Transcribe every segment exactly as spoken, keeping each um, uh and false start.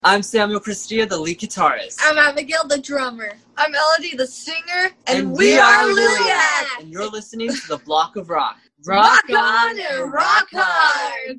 I'm Samuel Cristia, the lead guitarist. I'm Abigail, the drummer. I'm Elodie, the singer. And, And we, we are are Liliac. Liliac. And you're listening to The Block of Rock. Rock on and rock hard!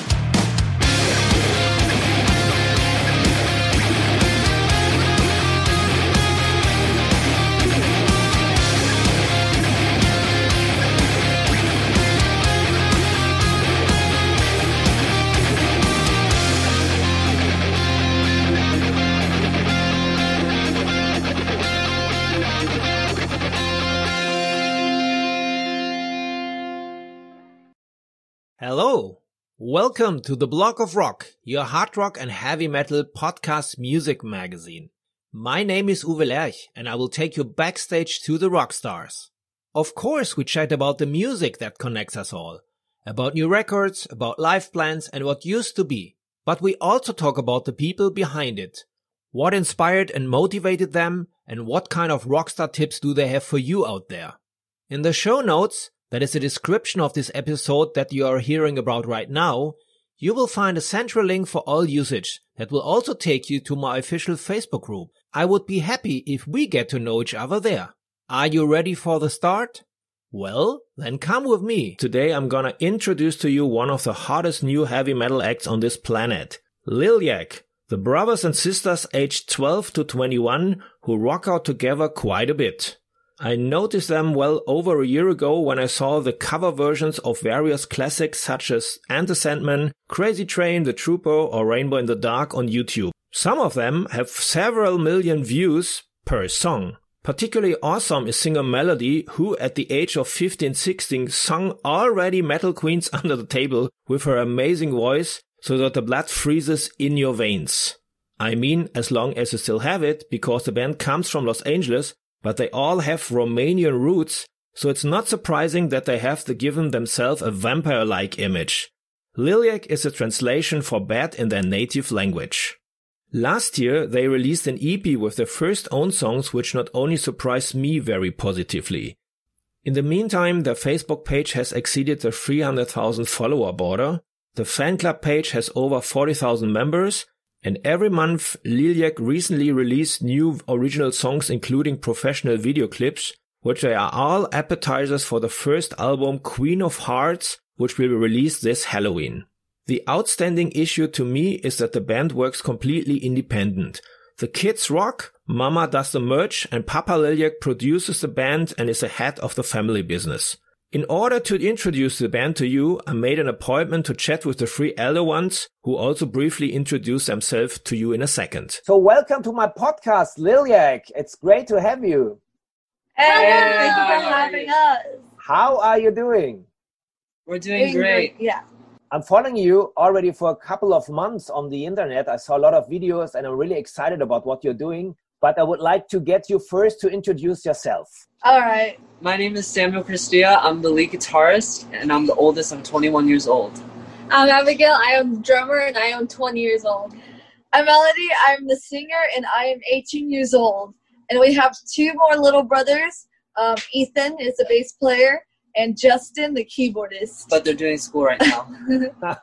Hello, welcome to The Block of Rock, your hard rock and heavy metal podcast music magazine. My name is Uwe Lerch and I will take you backstage to the rock stars. Of course, we chat about the music that connects us all, about new records, about life plans and what used to be. But we also talk about the people behind it. What inspired and motivated them and what kind of rockstar tips do they have for you out there? In the show notes, that is the description of this episode that you are hearing about right now, you will find a central link for all usage that will also take you to my official Facebook group. I would be happy if we get to know each other there. Are you ready for the start? Well, then come with me. Today I'm gonna introduce to you one of the hottest new heavy metal acts on this planet, Liliac, the brothers and sisters aged twelve to twenty-one who rock out together quite a bit. I noticed them well over a year ago when I saw the cover versions of various classics such as And the Sandman, Crazy Train, The Trooper or Rainbow in the Dark on YouTube. Some of them have several million views per song. Particularly awesome is singer Melody, who at the age of fifteen sixteen sung already Metal Queens under the table with her amazing voice so that the blood freezes in your veins. I mean, as long as you still have it, because the band comes from Los Angeles, but they all have Romanian roots, so it's not surprising that they have to given themselves a vampire-like image. Liliac is a translation for bad in their native language. Last year, they released an E P with their first own songs, which not only surprised me very positively. In the meantime, their Facebook page has exceeded the three hundred thousand follower border, the fan club page has over forty thousand members, and every month, Liliac recently released new original songs including professional video clips, which are all appetizers for the first album Queen of Hearts, which will be released this Halloween. The outstanding issue to me is that the band works completely independent. The kids rock, Mama does the merch, and Papa Liliac produces the band and is the head of the family business. In order to introduce the band to you, I made an appointment to chat with the three elder ones, who also briefly introduce themselves to you in a second. So welcome to my podcast, Liliac. It's great to have you. Hey, Hey, thank you for how are having you? us. How are you doing? We're doing great. Yeah. I'm following you already for a couple of months on the internet. I saw a lot of videos and I'm really excited about what you're doing. But I would like to get you first to introduce yourself. All right. My name is Samuel Cristia. I'm the lead guitarist, and I'm the oldest. I'm twenty-one years old. I'm Abigail. I am the drummer, and I am twenty years old. I'm Melody. I'm the singer, and I am eighteen years old. And we have two more little brothers. Um, Ethan is the bass player, and Justin, the keyboardist. But they're doing school right now.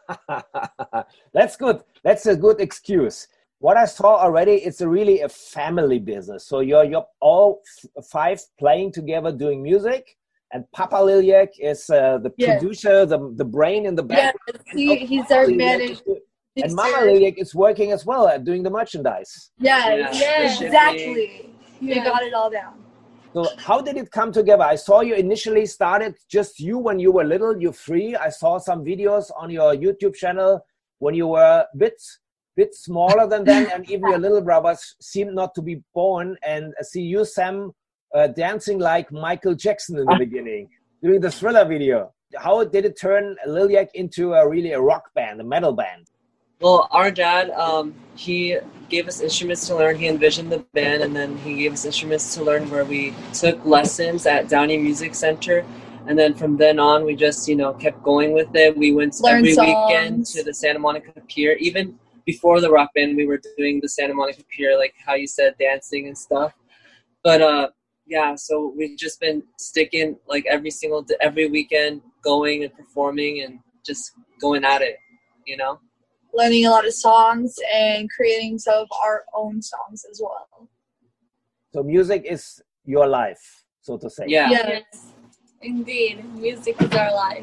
That's good. That's a good excuse. What I saw already, it's a really a family business. So you're, you're all f- five playing together doing music, and Papa Liliac is uh, the Yeah. producer, the, the brain in the Yeah, back. he, he's our manager. And Mama Liliac is working as well at doing the merchandise. Yeah, Yeah, yeah, the shipping. exactly. We Yeah. got it all down. So how did it come together? I saw you initially started just you when you were little, you three. I saw some videos on your YouTube channel when you were a bit, bit smaller than then, and even your little brothers seemed not to be born. And I see you, Sam, uh, dancing like Michael Jackson in the beginning, doing the Thriller video. How did it turn Liliac into a really a rock band, a metal band? Well, our dad, um, he gave us instruments to learn. He envisioned the band, and then he gave us instruments to learn where we took lessons at Downey Music Center. And then from then on, we just, you know, kept going with it. We went Learn every songs. weekend to the Santa Monica Pier. Even before the rock band, we were doing the Santa Monica Pier, like how you said, dancing and stuff. But, uh, yeah, so we've just been sticking, like, every single, every weekend, going and performing and just going at it, you know? learning a lot of songs and creating some of our own songs as well. So music is your life, so to say. Yeah. Yes. Yes, indeed. Music is our life.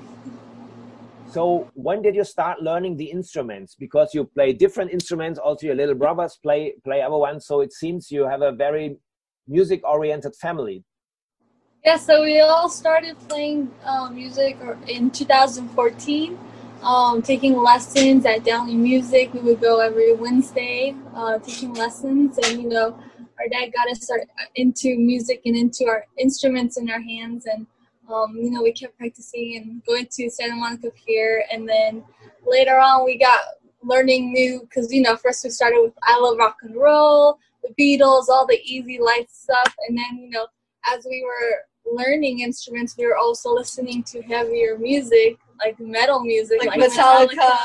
So when did you start learning the instruments? Because you play different instruments, also your little brothers play play other ones, so it seems you have a very music-oriented family. Yeah, so we all started playing um, music in two thousand fourteen, um, taking lessons at Downey Music. We would go every Wednesday uh, taking lessons, and you know, our dad got us start into music and into our instruments in our hands, and um, you know, we kept practicing and going to Santa Monica Pier, and then later on we got learning new, because you know, first we started with I Love Rock and Roll, the Beatles, all the easy light stuff, and then you know, as we were learning instruments, we were also listening to heavier music, like metal music, Like, like Metallica. Metallica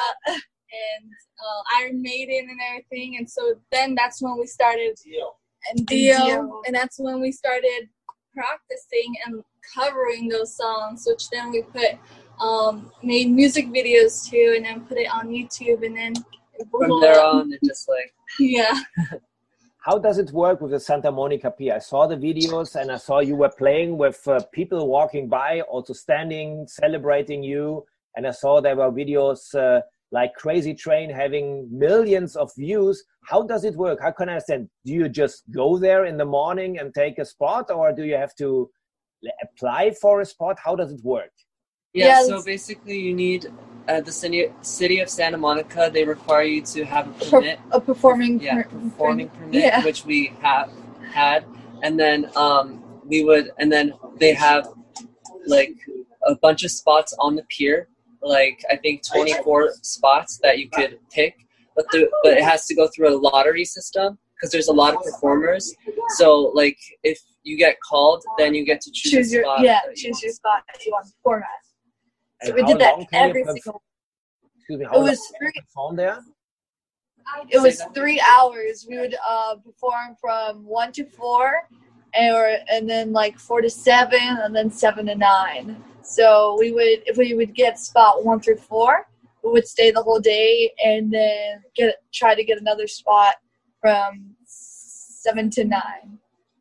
and uh, Iron Maiden and everything. And so then that's when we started and Dio, Dio. and that's when we started practicing and covering those songs, which then we put um, made music videos to, and then put it on YouTube, and then it blew From there up. on, it just like Yeah. How does it work with the Santa Monica Pier? I saw the videos and I saw you were playing with uh, people walking by, also standing, celebrating you. And I saw there were videos uh, like Crazy Train having millions of views. How does it work? How can I understand? Do you just go there in the morning and take a spot, or do you have to apply for a spot? How does it work? yeah. Yes. So basically, you need at the city city of Santa Monica. They require you to have a permit. A performing Yeah, per- performing permit, Yeah. which we have had, and then um, we would, and then they have like a bunch of spots on the pier, like I think twenty-four spots that you could pick, but the but it has to go through a lottery system because there's a lot of performers. So like if you get called, then you get to choose, choose a your spot yeah, that you choose want. your spot that you want to perform at. So And we how did that long can you every perf- single. Excuse me, how It long was can you three. perform there? It was Say that. three hours. We would uh, perform from one to four, and or and then like four to seven, and then seven to nine. So we would, if we would get spot one through four, we would stay the whole day, and then get try to get another spot from seven to nine.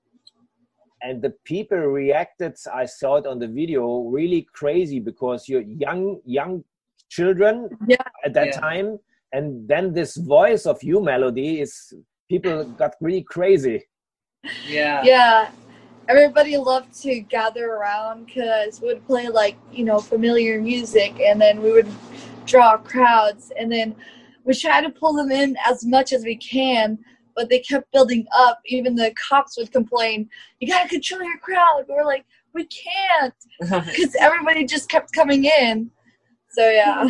And the people reacted, I saw it on the video, really crazy because you're young, young children Yeah. at that Yeah. time. And then this voice of you, Melody, is people got really crazy. Yeah. Yeah, everybody loved to gather around because we would play like, you know, familiar music, and then we would draw crowds, and then we try to pull them in as much as we can, but they kept building up. Even the cops would complain, you gotta control your crowd. We're like, we can't, because everybody just kept coming in. So yeah.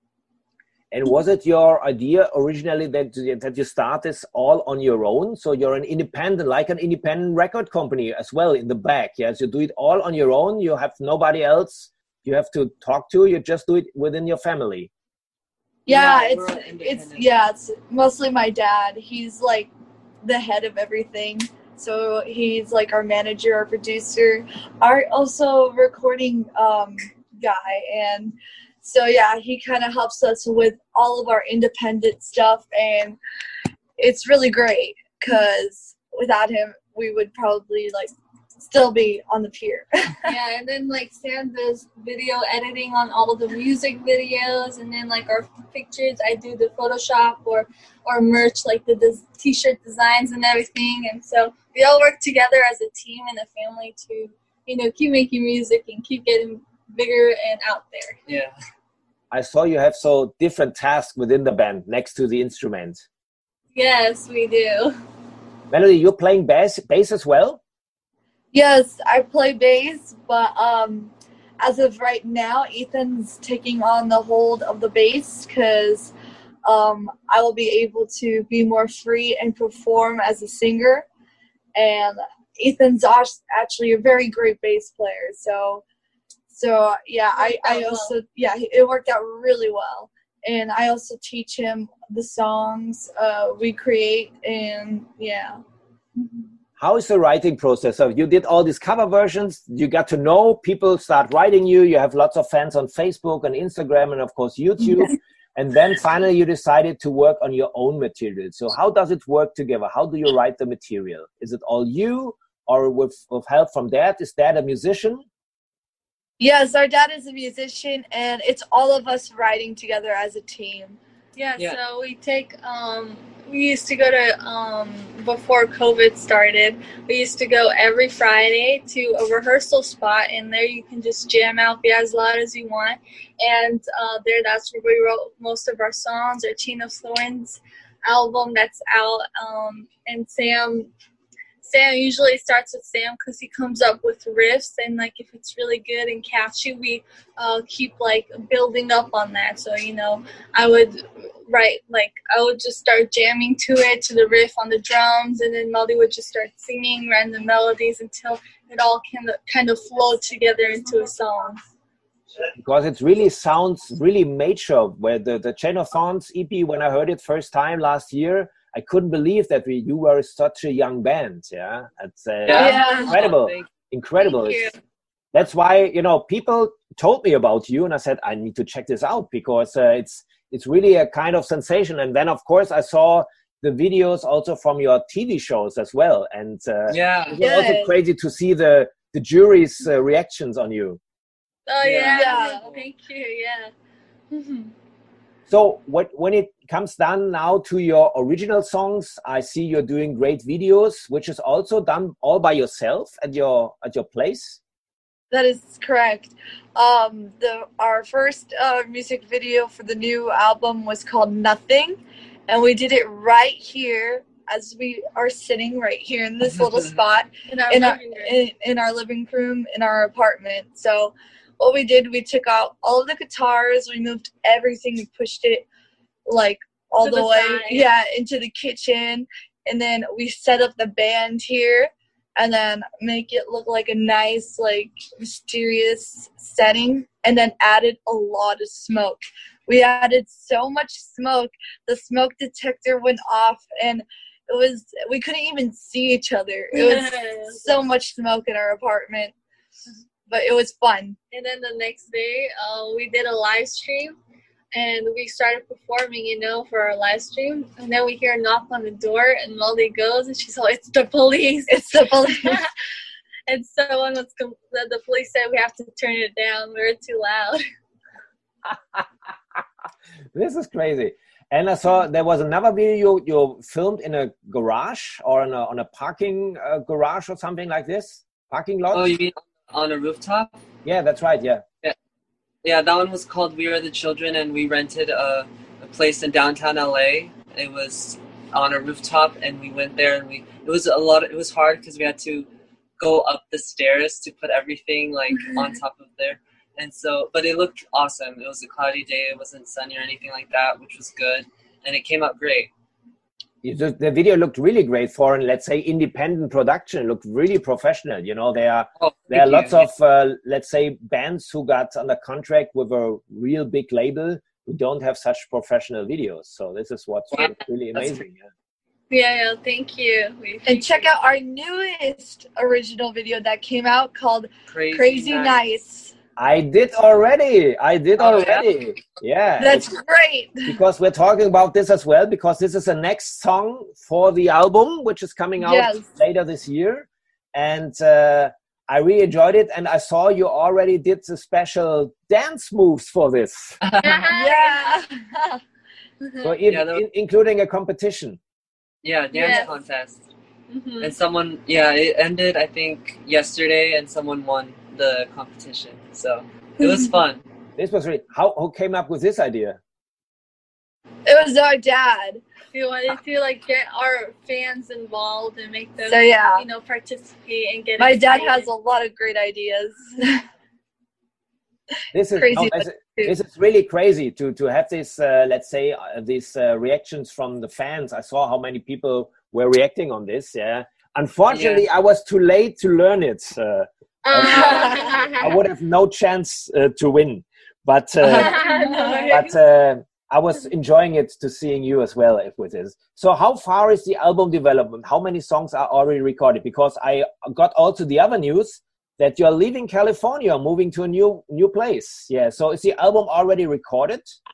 And was it your idea originally that, that you start this all on your own? So you're an independent, like an independent record company as well in the back. Yes, you do it all on your own. You have nobody else you have to talk to. You just do it within your family. Yeah, Yeah, it's we're it's independent. yeah, it's mostly my dad. He's like the head of everything. So he's like our manager, our producer, our also recording um, guy, and so yeah, he kind of helps us with all of our independent stuff, and it's really great because without him, we would probably like still be on the pier. Yeah, and then like Sam does video editing on all the music videos, and then like our pictures, I do the Photoshop or or merch, like the des- t-shirt designs and everything. And so we all work together as a team and a family to, you know, keep making music and keep getting bigger and out there. Yeah. I saw you have so different tasks within the band next to the instrument. Yes, we do. Melody, you're playing bass, bass as well? Yes, I play bass, but um, as of right now, Ethan's taking on the hold of the bass because um, I will be able to be more free and perform as a singer. And Ethan's act- actually a very great bass player, so so yeah, I, I also yeah it worked out really well. And I also teach him the songs uh, we create, and yeah. How is the writing process? So you did all these cover versions. You got to know people start writing you. You have lots of fans on Facebook and Instagram and of course YouTube. And then finally you decided to work on your own material. So how does it work together? How do you write the material? Is it all you or with, with help from Dad? Is Dad a musician? Yes, our dad is a musician, and it's all of us writing together as a team. Yeah, Yeah. so we take, um, we used to go to, um, before COVID started, we used to go every Friday to a rehearsal spot, and there you can just jam out, be as loud as you want. And uh, there, that's where we wrote most of our songs. Our Chain of Thorns album that's out, um, and Sam. Sam usually starts with Sam because he comes up with riffs, and like if it's really good and catchy, we uh, keep like building up on that. So you know, I would write like I would just start jamming to it, to the riff on the drums, and then Melody would just start singing random melodies until it all kind of kind of flowed together into a song. Because it really sounds really mature. Where the the Chain of Thorns E P, when I heard it first time last year, I couldn't believe that we you were such a young band. Yeah, it's uh, Yeah. incredible, Thank incredible. Thank you. It's- That's why you know people told me about you, and I said I need to check this out because uh, it's it's really a kind of sensation. And then of course I saw the videos also from your T V shows as well, and uh, Yeah. it was also Good. crazy to see the the jury's uh, reactions on you. Oh yeah, Yeah. thank you. Yeah. So what, when it comes down now to your original songs, I see you're doing great videos, which is also done all by yourself at your at your place. That is correct. Um, the our first uh, music video for the new album was called Nothing, and we did it right here as we are sitting right here in this little spot In our in our living room. in, in our living room in our apartment. So what we did, we took out all of the guitars, we moved everything, we pushed it like all To the, the way, side. yeah, into the kitchen, and then we set up the band here, and then make it look like a nice, like mysterious setting, and then added a lot of smoke. We added so much smoke, the smoke detector went off, and it was we couldn't even see each other. It was so much smoke in our apartment, but it was fun. And then the next day, uh, we did a live stream, and we started performing, you know, for our live stream. And then we hear a knock on the door, and Molly goes, and she's like, "It's the police!" It's the police. And someone was com- the, the police said we have to turn it down. We were too loud. This is crazy. And I saw there was another video you, you filmed in a garage or on a, on a parking uh, garage or something like this. Parking lot? Oh, you mean on a rooftop? Yeah, that's right. Yeah. Yeah, that one was called We Are the Children, and we rented a, a place in downtown L A. It was on a rooftop, and we went there, and we it was a lot. Of, it was hard because we had to go up the stairs to put everything like on top of there, and so. But it looked awesome. It was a cloudy day. It wasn't sunny or anything like that, which was good, and it came out great. You just- the video looked really great for, let's say, independent production. It looked really professional. You know, there are Oh, there are thank lots you. of uh, let's say bands who got under contract with a real big label who don't have such professional videos. So this is what's Wow, really that's amazing. Yeah. Yeah, yeah, thank you. We And check out our newest original video that came out called Crazy, Crazy Nice. Nice. I did already. I did Oh, yeah? already. Yeah. That's it's- great. because we're talking about this as well, because this is the next song for the album, which is coming out Yes. later this year. And uh, I really enjoyed it. And I saw you already did the special dance moves for this. Yeah. So in, Yeah, that was- in, including a competition. Yeah, dance Yes. contest. Mhm. And someone, yeah, it ended, I think, yesterday, and someone won the competition. So it was fun. This was really, how, who came up with this idea? It was our dad. We wanted to like get our fans involved and make them, So yeah. you know, participate and get. My dad excited. has a lot of great ideas. This is, Crazy no, this, this is really crazy to, to have this, uh, let's say, uh, these uh, reactions from the fans. I saw how many people were reacting on this. Yeah. Unfortunately, I was too late to learn it. Uh, I would have no chance uh, to win. But uh, but uh, I was enjoying it to seeing you as well with this. So how far is the album development? How many songs are already recorded? Because I got also the other news that you're leaving California, moving to a new new place. Yeah. So is the album already recorded?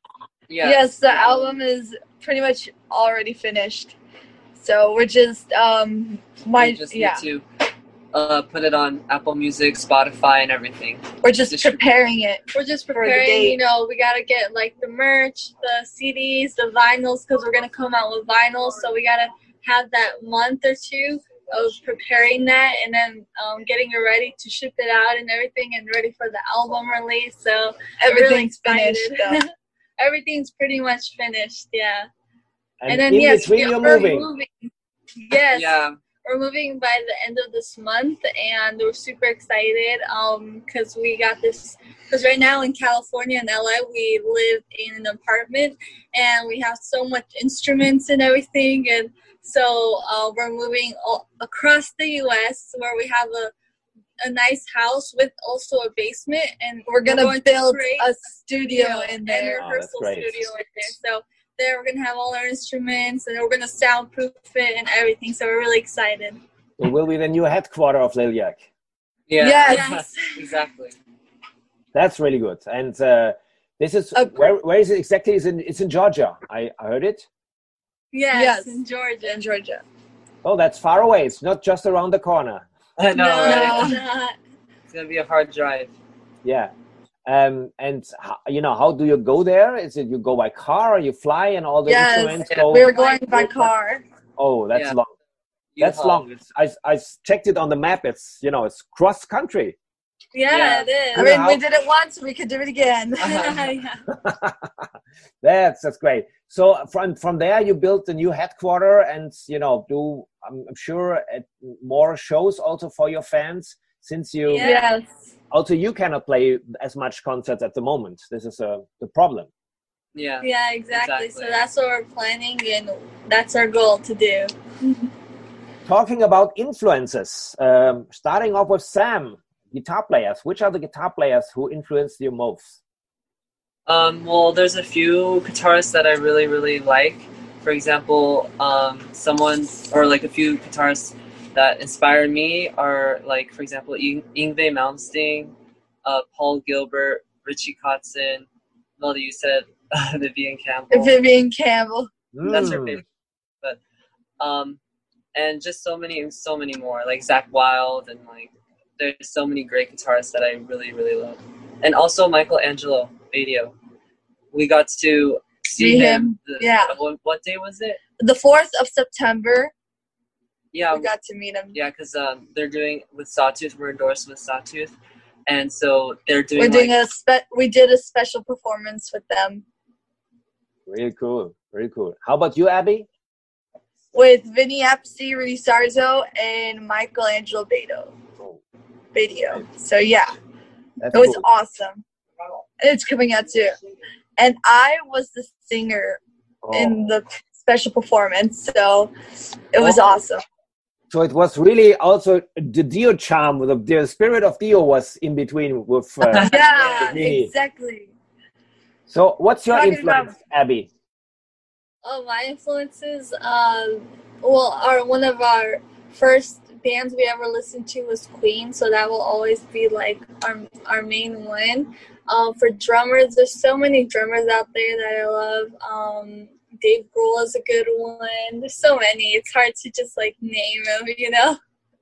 Yeah. Yes, the album is pretty much already finished. So we're just um my we just yeah. need to uh, put it on Apple Music, Spotify, and everything. We're just Distrib- preparing it. We're just the preparing, date. you know, we gotta get like the merch, the C Ds, the vinyls, because we're gonna come out with vinyls. So we gotta have that month or two of preparing that, and then um, getting it ready to ship it out and everything, and ready for the album release. So Everything's we're really finished. excited. though. Everything's pretty much finished, yeah. And, And then in yes, between we you're are moving. moving. Yes. Yeah. We're moving by the end of this month, and we're super excited um because we got this, because right now in California and L A we live in an apartment, and we have so much instruments and everything, and so uh, we're moving all across the U S where we have a a nice house with also a basement, and We're gonna going to build create a studio studio in and there. a Oh, that's rehearsal great. studio in there. So there we're gonna have all our instruments, and we're gonna soundproof it and everything. So we're really excited. It will be the new headquarter of Lilyak. Yeah. Yes. Exactly. That's really good. And uh, this is Uh, where where is it exactly? It's in it's in Georgia. I, I heard it. Yes, Yes. in Georgia. In Georgia. Oh, that's far away. It's not just around the corner. I know, no, right? it's not. It's gonna be a hard drive. Yeah. Um, and how, you know, how do you go there? Is it you go by car or you fly and all the Yes. instruments Yeah. go? We're going by car. Oh, that's Yeah. long. That's U-Haul. long. It's, I I checked it on the map. It's you know it's cross country. Yeah, Yeah. it is. I mean, How- we did it once, we could do it again. Yeah. that's that's great. So from from there you built a new headquarter and you know do I'm, I'm sure at more shows also for your fans since you Yeah. Yes. also you cannot play as much concerts at the moment. This is a the problem. Yeah. Yeah, exactly. Exactly. So that's what we're planning, and that's our goal to do. Talking about influences, um, starting off with Sam, guitar players. Which are the guitar players who influenced you most? Um, well, there's a few guitarists that I really, really like. For example, um, someone or like a few guitarists that inspired me are like, for example, Yng- Yngwie Malmsteen, uh, Paul Gilbert, Richie Kotzen. Melody, you said Vivian Campbell. Vivian Campbell. That's her Hmm. favorite. But um, and just so many, so many more, like Zach Wilde, and like there's so many great guitarists that I really, really love. And also Michelangelo Badio. We got to see See him. him, the- yeah. What, what day was it? The fourth of September, Yeah, we got to meet him. yeah, because um, they're doing with Sawtooth. We're endorsed with Sawtooth, and so they're doing. We're doing like, a spe- we did a special performance with them Really cool, really cool. How about you, Abby? with Vinny Appice, Rudy Sarzo, and Michelangelo Beto. Badio. So yeah, That's it was cool. awesome. And it's coming out too. And I was the singer Oh. in the special performance, so it was Oh. awesome. So it was really also the Dio charm. The, the spirit of Dio was in between with. Uh, Yeah, Really. exactly. so what's your Talking influence, Abby? Oh, my influences, um, well, our one of our first bands we ever listened to was Queen, so that will always be like our our main one. Um, for drummers, there's so many drummers out there that I love. Um, Dave Grohl is a good one. There's so many. It's hard to just like name them, you know.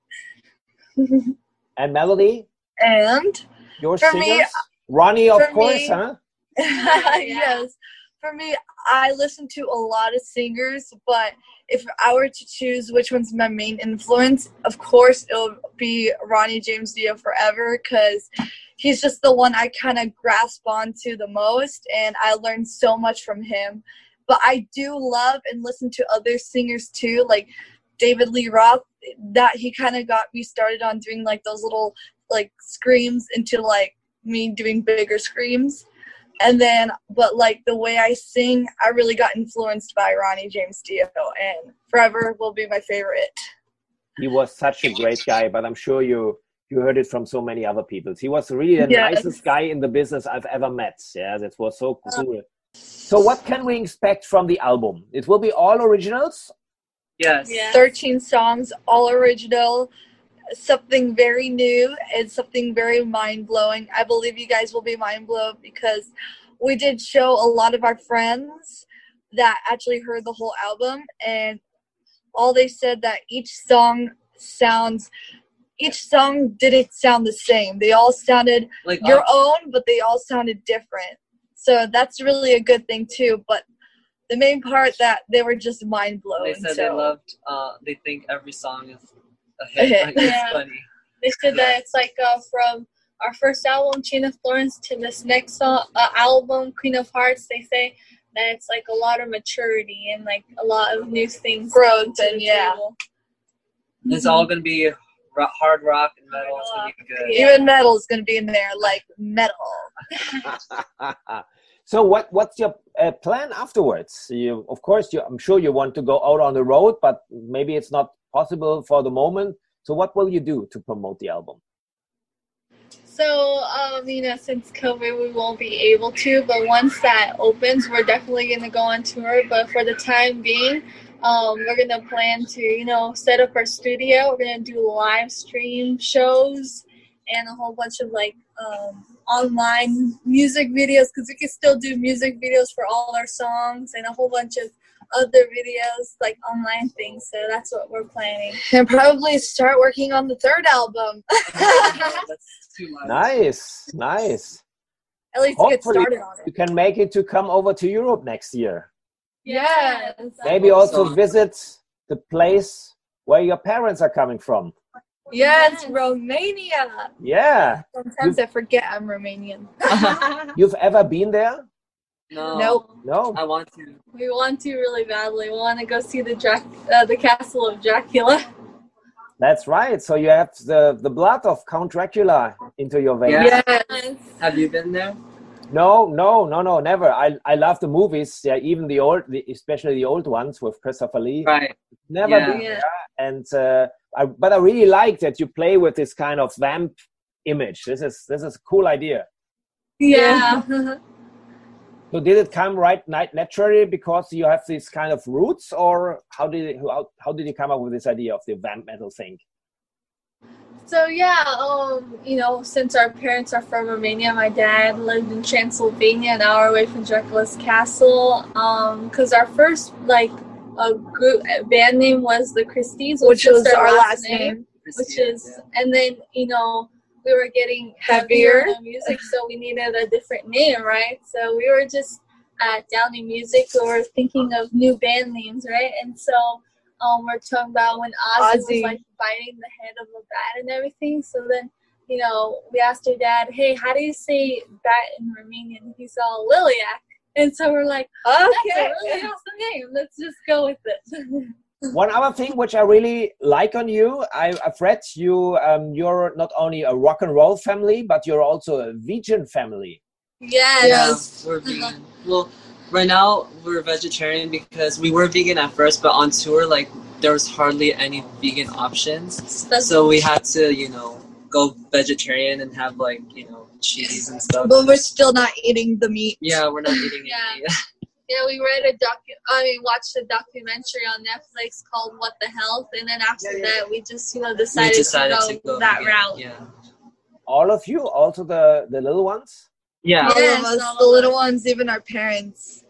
And Melody, And your For singers? me- Ronnie, of for course, me- huh? yes, for me, I listen to a lot of singers, but if I were to choose which one's my main influence, of course it'll be Ronnie James Dio forever, because he's just the one I kind of grasp onto the most, and I learned so much from him. But I do love and listen to other singers too, like David Lee Roth. That he kind of got me started on doing like those little like screams into like me doing bigger screams. And then, but like the way I sing, I really got influenced by Ronnie James Dio, and forever will be my favorite. He was such a great guy, but I'm sure you you heard it from so many other people. He was really the Yes. nicest guy in the business I've ever met. Yeah, that was so cool. So what can we expect from the album? It will be all originals? yes. Yeah. thirteen songs, all original, something very new and something very mind-blowing. I believe you guys will be mind-blown because we did show a lot of our friends that actually heard the whole album, and all they said that each song sounds, each song didn't sound the same. They all sounded Like your uh, own, but they all sounded different. So that's really a good thing too. But the main part that they were just mind blown. they said so. they loved. Uh, they think every song is a A hit. hit. Like, it's Yeah. funny. They said that it's like uh, from our first album, Chain of Thorns, to this next song, uh, album, Queen of Hearts. They say that it's like a lot of maturity and like a lot of new things. Growth coming to and the yeah. table. It's all gonna be ro- hard rock and metal. It's gonna be good. Yeah. Even metal is going to be in there, like metal. So what what's your uh, plan afterwards? You, of course, you, I'm sure you want to go out on the road, but maybe it's not possible for the moment. So what will you do to promote the album? So, um, you know, since COVID, we won't be able to, but once that opens, we're definitely going to go on tour. But for the time being, um, we're going to plan to, you know, set up our studio. We're going to do live stream shows and a whole bunch of, like, um, online music videos, because we can still do music videos for all our songs and a whole bunch of other videos, like online things. So that's what we're planning. And probably start working on the third album. That's too much. Nice, nice. At least get Hopefully started on you it. can make it to come over to Europe next year. Yes. Maybe hope also so. visit the place where your parents are coming from. Yes, Romania. Yeah. Sometimes I forget I'm Romanian. You've ever been there? No. Nope. No. I want to. We want to really badly. We want to go see the Drac- uh, the castle of Dracula. That's right. So you have the, the blood of Count Dracula into your veins. Yeah. Yes. Have you been there? No, no, no, no, never. I I love the movies. Yeah, even the old, the, especially the old ones with Christopher Lee. Right. Never Yeah. been there. And uh, I, but I really like that you play with this kind of vamp image. This is this is a cool idea. Yeah. So did it come right nat- naturally because you have these kind of roots, or how did it, how, how did you come up with this idea of the vamp metal thing? So yeah, um, you know, since our parents are from Romania, my dad lived in Transylvania, an hour away from Dracula's castle. Um, because our first like a group a band name was the Christies, Which is was their our last name. which Yeah, is, yeah. and then you know we were getting Heavier. heavier in the music, so we needed a different name, right? So we were just at Downey Music, we were thinking of new band names, right? And so um, we're talking about when Ozzy, Ozzy. was like biting the head of a bat and everything. So then, you know, we asked our dad, "Hey, how do you say bat in Romanian?" He's all Liliac, and so we're like, "That's Okay. a really awesome name. Let's just go with it." One other thing which I really like on you, I, I've read you. Um, you're not only a rock and roll family, but you're also a vegan family. Yes. Yeah, we're vegan. Well, right now we're vegetarian because we were vegan at first, but on tour, like there was hardly any vegan options. So we had to, you know, go vegetarian and have like, you know, cheese and stuff. But we're still not eating the meat. Yeah, we're not eating Yeah. any meat. Yeah, we read a docu- I mean, watched a documentary on Netflix called "What the Health," and then after that, we just, you know, We decided, decided to, go to go that vegan. route. Yeah. All of you, also the, the little ones? Yeah. All Yes, of us, all the of little us. ones, even our parents.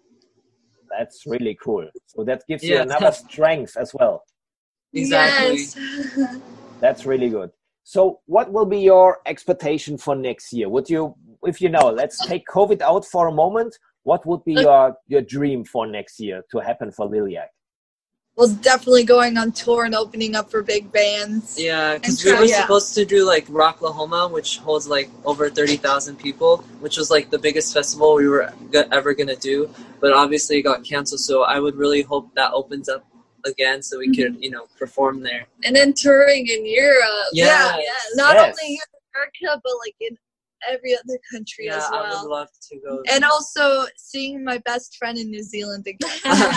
That's really cool. So that gives Yeah. you another strength as well. Exactly. Yes. That's really good. So what will be your expectation for next year? Would you, if you know, let's take COVID out for a moment, what would be your, your dream for next year to happen for Liliac? Well, definitely going on tour and opening up for big bands. Yeah, because And we were try- yeah. supposed to do like Rocklahoma, which holds like over thirty thousand people, which was like the biggest festival we were go- ever going to do. But obviously it got canceled, so I would really hope that opens up again so we could, you know, perform there. And then touring in Europe. Yeah. Yes. Not Yes. only here in America, but like in every other country Yeah, as I would well. love to go. And also seeing my best friend in New Zealand again.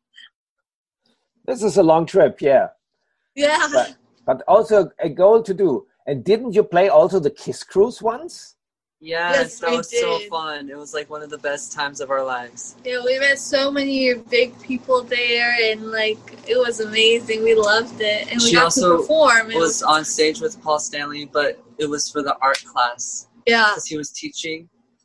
This is a long trip, yeah. Yeah. But, but also a goal to do. And didn't you play also the Kiss Cruise once? Yes, Yes, that we was so did. fun. It was like one of the best times of our lives. Yeah, we met so many big people there, and like it was amazing. We loved it, and we She got also to perform. It was on stage with Paul Stanley, but it was for the art class Yeah. because he was teaching.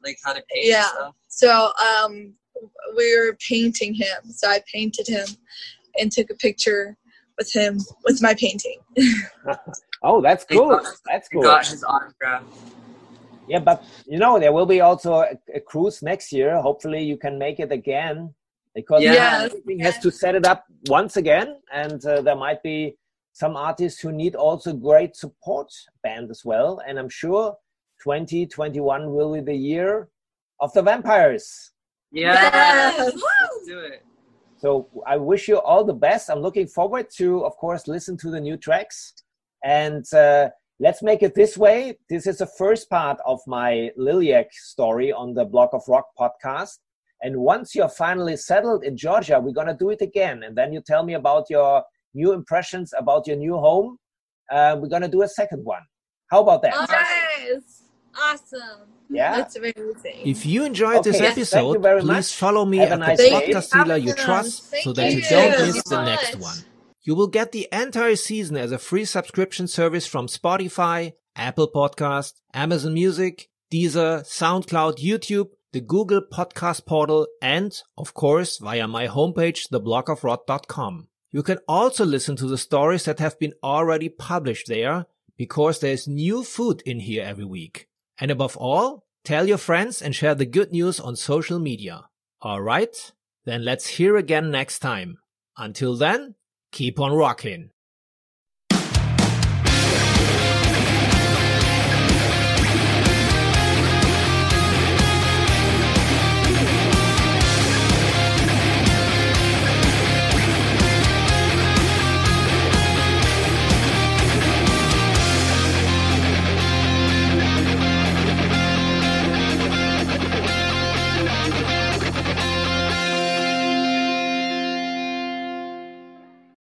like how to paint Yeah. and stuff? So um, we were painting him. So I painted him and took a picture with him with my painting. Oh, that's They cool. got- That's We cool. got his autograph. Yeah, but you know, there will be also a, a cruise next year. Hopefully you can make it again, because Yeah. Yes. everything has to set it up once again. And uh, there might be some artists who need also great support band as well. And I'm sure twenty twenty-one will be the year of the vampires. Yeah. Yes. Let's do it. So I wish you all the best. I'm looking forward to, of course, listen to the new tracks. And uh, let's make it this way. This is the first part of my Liliac story on the Block of Rock podcast. And once you're finally settled in Georgia, we're going to do it again. And then you tell me about your new impressions, about your new home. Uh, we're going to do a second one. How about that? Yes. Awesome. Yeah? That's amazing. If you enjoyed this Okay, thank you episode, very please much. follow me Have a at nice the day. podcast dealer you Awesome. trust so Thank that you you. don't Thank miss you the so next much. one. You will get the entire season as a free subscription service from Spotify, Apple Podcast, Amazon Music, Deezer, SoundCloud, YouTube, the Google Podcast Portal, and, of course, via my homepage, the block of rock dot com. You can also listen to the stories that have been already published there, because there's new food in here every week. And above all, tell your friends and share the good news on social media. Alright? Then let's hear again next time. Until then, keep on rocking.